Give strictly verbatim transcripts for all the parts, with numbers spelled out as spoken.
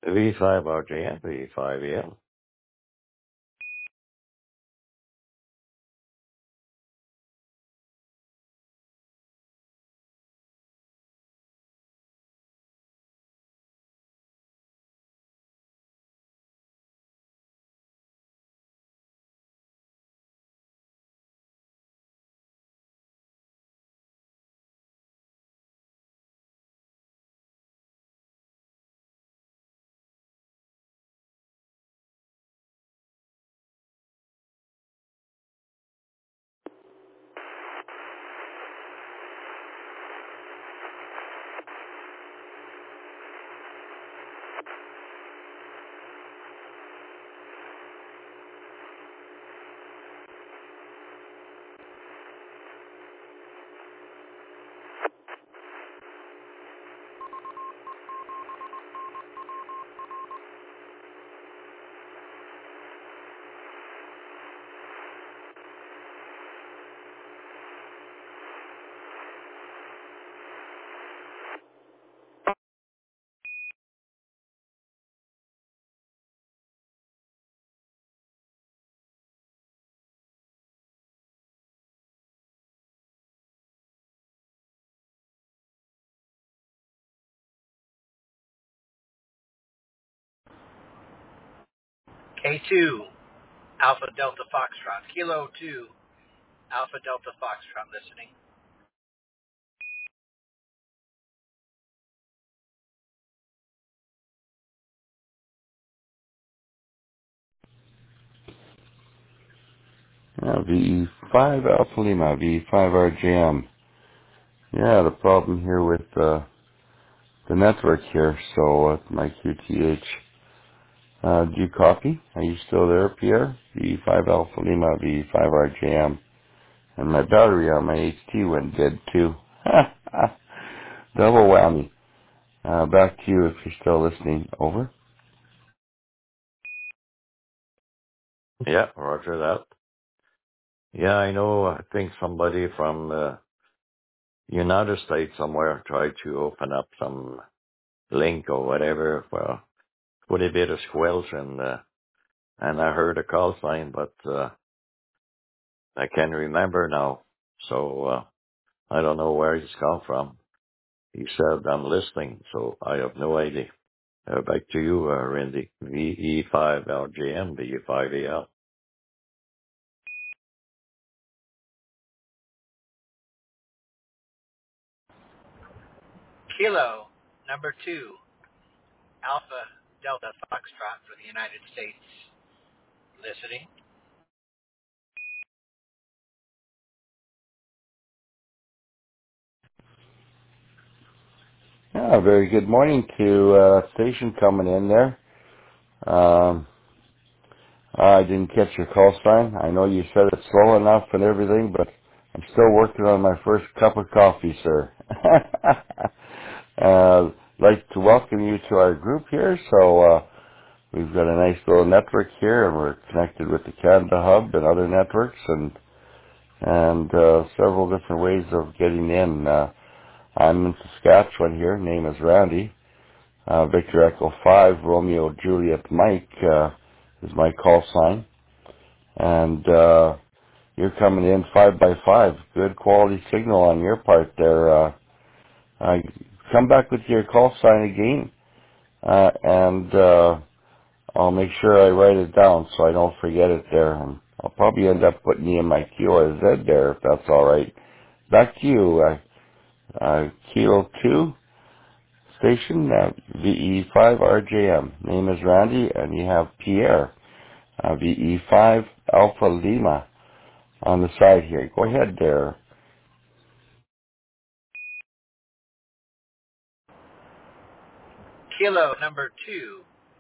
V five R J M, V five E L. K two, Alpha Delta Foxtrot. Kilo two, Alpha Delta Foxtrot listening. Yeah, V E five Alpha Lima, V E five R J M. Yeah, the problem here with uh, the network here, so uh, my Q T H. Uh, do you copy? Are you still there, Pierre? V E five Alpha Lima, V E five R J M. And my battery on my H T went dead too. Double whammy. Uh, back to you if you're still listening. Over. Yeah, roger that. Yeah, I know, I think somebody from the United States somewhere tried to open up some link or whatever for with a bit of squelch and, uh, and I heard a call sign, but, uh, I can't remember now. So, uh, I don't know where he's come from. He said I'm listening, so I have no idea. Uh, back to you, uh, Randy. V E five L J M, V E five E L. Kilo number two, Alpha Delta Foxtrot for the United States listening. Yeah, very good morning to uh, station coming in there. Um, I didn't catch your call sign. I know you said it's slow enough and everything, but I'm still working on my first cup of coffee, sir. uh, like to welcome you to our group here. So uh, we've got a nice little network here, and we're connected with the Canada Hub and other networks, and and uh, several different ways of getting in. Uh, I'm in Saskatchewan here. Name is Randy. Uh, Victor Echo five, Romeo Juliet Mike uh, is my call sign. And uh, you're coming in five by five. Good quality signal on your part there. Uh, uh, come back with your call sign again, uh, and uh, I'll make sure I write it down so I don't forget it there. And I'll probably end up putting you in my Q R Z there if that's all right. Back to you, uh, uh, Kilo two station, uh, V E five R J M. Name is Randy, and you have Pierre, uh, V E five Alpha Lima on the side here. Go ahead there. Kilo number two,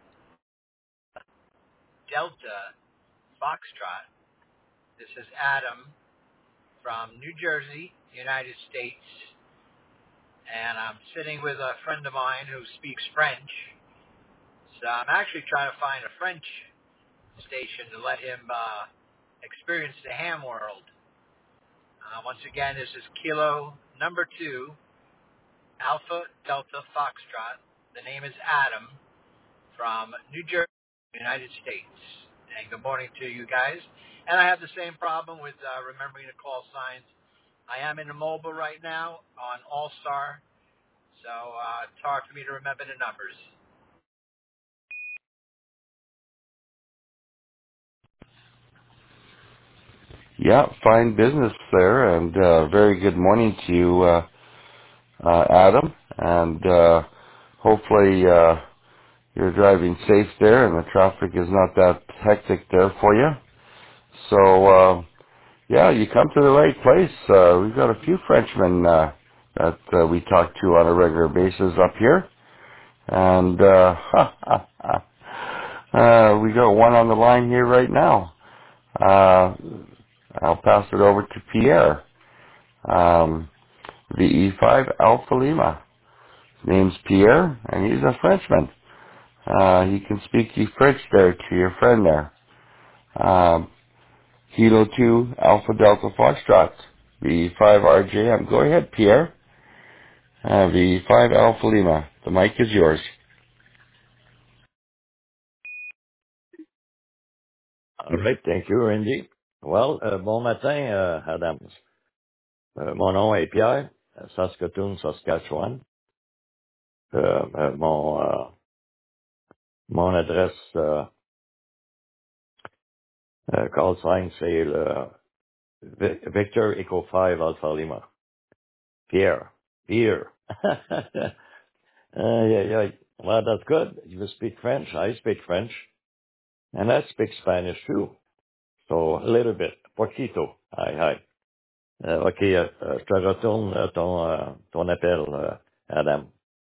Delta Foxtrot. This is Adam from New Jersey, United States, and I'm sitting with a friend of mine who speaks French. So I'm actually trying to find a French station to let him uh, experience the ham world. Uh, once again, this is Kilo number two, Alpha Delta Foxtrot. The name is Adam from New Jersey, United States. And good morning to you guys. And I have the same problem with uh, remembering the call signs. I am in a mobile right now on All Star, so uh, it's hard for me to remember the numbers. Yeah, fine business there, and uh, very good morning to you, uh, uh, Adam. And uh, hopefully uh, you're driving safe there, and the traffic is not that hectic there for you. So, uh, yeah, you come to the right place. Uh, we've got a few Frenchmen uh, that uh, we talk to on a regular basis up here, and uh, uh, we got one on the line here right now. Uh, I'll pass it over to Pierre. Um, V E five Alpha Lima. His name's Pierre, and he's a Frenchman. Uh, he can speak you French there to your friend there. Um, Kilo two Alpha Delta Foxtrot. V E five R J M. Go ahead, Pierre. Uh, V E five Alpha Lima. The mic is yours. All right, thank you, Randy. Well, euh, bon matin, euh, Adams. Euh, mon nom est Pierre, euh, Saskatoon, Saskatchewan. Euh, euh, mon, euh, mon adresse euh, euh, call sign, c'est le Vi- Victor Echo five Alpha Lima. Pierre. Pierre. Ay, ay, ay. Well, that's good. You speak French. I speak French. And I speak Spanish too. So, a little bit. Poquito. Aye, aye. Euh, OK, euh, euh, je te retourne euh, ton, euh, ton appel, euh, Adam.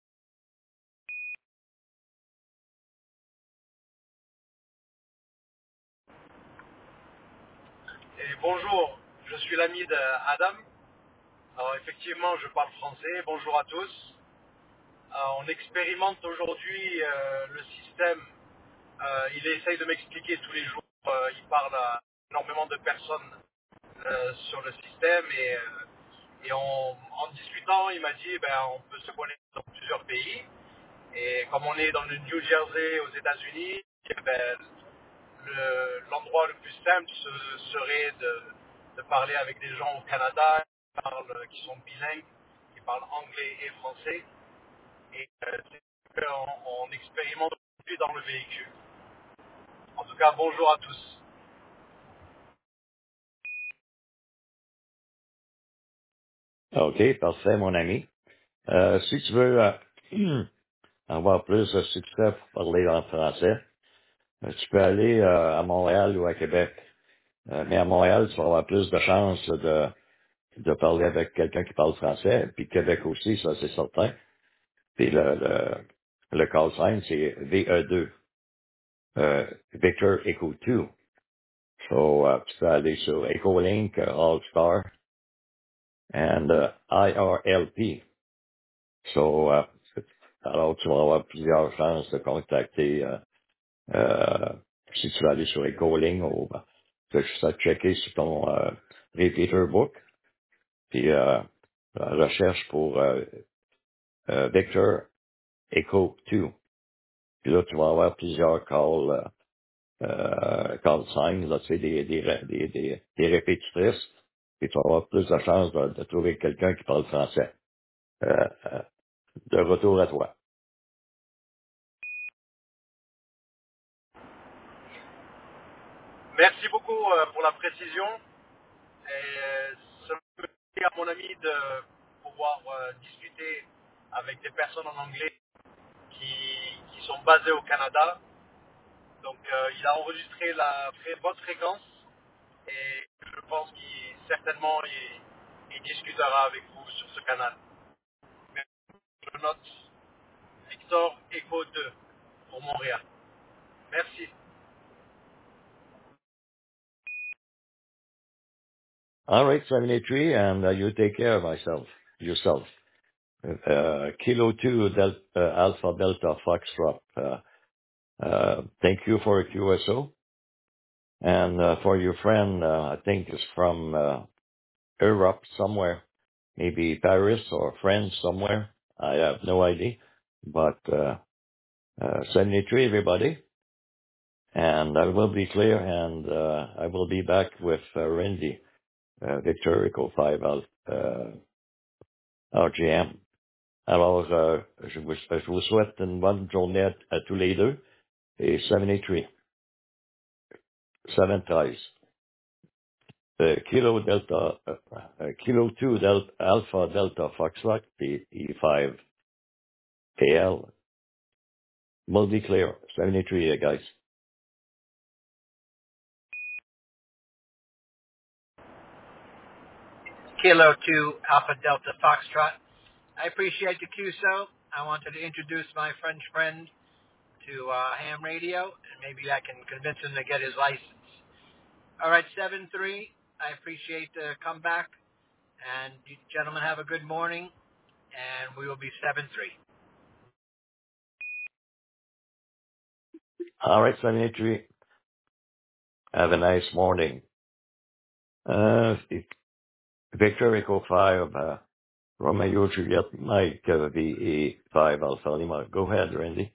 Et bonjour, je suis l'ami d'Adam. Alors effectivement, je parle français. Bonjour à tous. Euh, on expérimente aujourd'hui euh, le système. Euh, il essaye de m'expliquer tous les jours. Euh, il parle à énormément de personnes euh, sur le système et, euh, et on- en discutant, il m'a dit ben, on peut se connecter dans plusieurs pays. Et comme on est dans le New Jersey aux États-Unis, eh ben, le- l'endroit le plus simple ce serait de, de parler avec des gens au Canada qui, parlent- qui sont bilingues, qui parlent anglais et français. Et euh, c'est ce qu'on on expérimente aujourd'hui dans le véhicule. En tout cas, bonjour à tous. OK, parfait, mon ami. Euh, si tu veux euh, avoir plus de succès pour parler en français, euh, tu peux aller euh, à Montréal ou à Québec. Euh, mais à Montréal, tu vas avoir plus de chances de, de parler avec quelqu'un qui parle français. Puis Québec aussi, ça c'est certain. Puis le, le, le call sign, c'est V E deux. Euh, Victor Echo deux. So, uh, tu peux aller sur EchoLink, uh, All-Star, and uh, I R L P. So, uh, alors tu vas avoir plusieurs chances de contacter, euh, euh, si tu vas aller sur EchoLink, ou euh, tu as juste à checker sur ton euh, repeater book, puis euh, recherche pour euh, euh, Victor Echo deux. Puis là, tu vas avoir plusieurs calls, euh, euh, call signs, là, tu sais, des, des, ré- des, des, des répétitrices, et tu vas avoir plus de chances de, de trouver quelqu'un qui parle français. Euh, euh, de retour à toi. Merci beaucoup euh, pour la précision. Et euh, ça me permet à mon ami de pouvoir euh, discuter avec des personnes en anglais qui, qui sont basées au Canada. Donc euh, il a enregistré la, votre fréquence et je pense qu'il certainement il, il discutera avec vous sur ce canal. Mais je note Victor Echo deux pour Montréal. Merci. All right, seventy-three, and uh, you take care of myself, yourself. Uh, Kilo two Del, uh, Alpha Delta Foxtrot. Uh, uh, thank you for a Q S O. And uh, for your friend, uh, I think is from uh, Europe somewhere, maybe Paris or France somewhere. I have no idea. But uh, Uh, seventy-three, everybody. And I will be clear, and uh, I will be back with uh, Randy, uh, Victor Echo five euh, R G M. Alors, euh, je, vous, je vous souhaite une bonne journée à, à tous les deux. Et seventy-three, seven treize. Uh, Kilo Delta, uh, uh, Kilo two Delta, Alpha Delta Foxtrot, P E five K L. Multi clear, seventy-three, uh, guys. Kilo two Alpha Delta Foxtrot. I appreciate the Q S O. I wanted to introduce my French friend to uh, ham radio, and maybe I can convince him to get his license. All right, seven three. I appreciate the comeback, and you gentlemen have a good morning, and we will be seven three. All right, seventy-three. Have a nice morning. Uh, Victor Echo five, uh, Romeo Juliet Mike, uh, V E five Alpha Lima. Go ahead, Randy.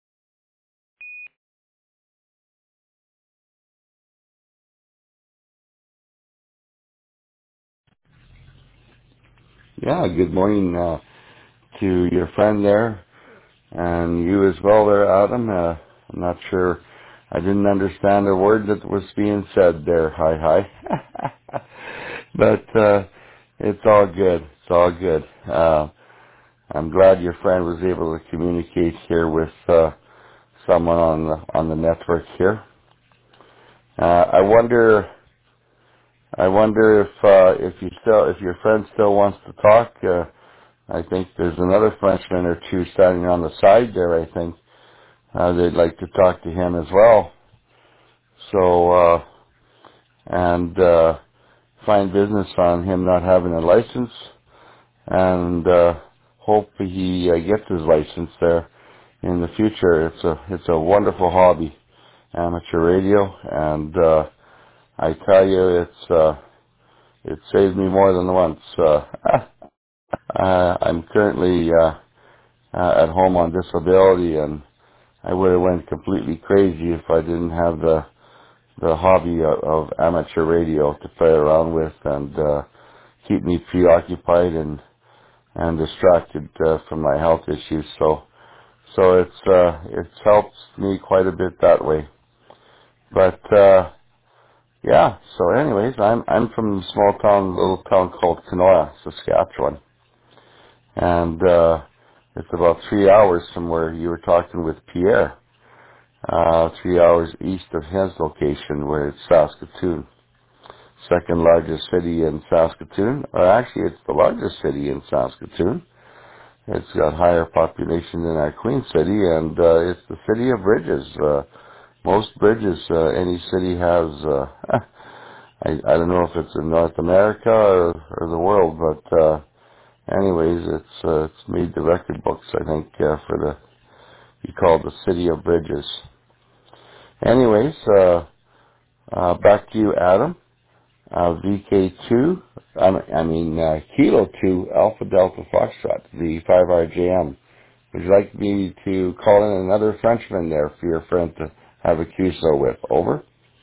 Yeah, good morning uh, to your friend there, and you as well there, Adam. Uh, I'm not sure, I didn't understand a word that was being said there, hi hi. But uh, it's all good, it's all good. Uh, I'm glad your friend was able to communicate here with uh, someone on the, on the network here. Uh, I wonder, I wonder if uh, if you still, if your friend still wants to talk. Uh, I think there's another Frenchman or two standing on the side there. I think uh, they'd like to talk to him as well. So uh, and uh, find business on him not having a license, and uh, hope he uh, gets his license there in the future. It's a it's a wonderful hobby, amateur radio, and uh, I tell you, it's uh, it saved me more than once. Uh, uh, I'm currently uh, uh, at home on disability, and I would have went completely crazy if I didn't have the the hobby of, of amateur radio to play around with and uh, keep me preoccupied and and distracted uh, from my health issues. So so it's uh, it's helped me quite a bit that way. But uh, yeah. So anyways, I'm I'm from a small town, little town called Kenora, Saskatchewan, and uh, it's about three hours from where you were talking with Pierre. Uh, three hours east of his location, where it's Saskatoon, second largest city in Saskatoon. Or actually, it's the largest city in Saskatoon. It's got higher population than our Queen City, and uh, it's the city of bridges. Uh, most bridges uh, any city has. Uh, I, I don't know if it's in North America or, or the world, but uh, anyways, it's uh, it's made the record books. I think uh, for the you call it the city of bridges. Anyways. Uh, Uh, back to you, Adam. Uh, V K two, I mean, I mean uh, Kilo two, Alpha Delta Foxtrot, the five R J M. Would you like me to call in another Frenchman there for your friend to have a Q S O with? Over.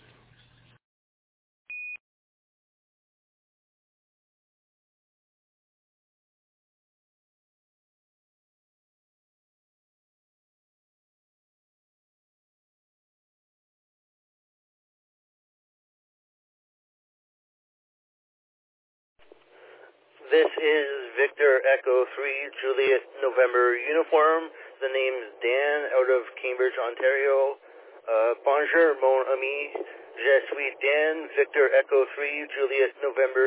This is Victor Echo three Juliet November Uniform. The name's Dan out of Cambridge, Ontario. Uh, bonjour, mon ami. Je suis Dan, Victor Echo three Juliet November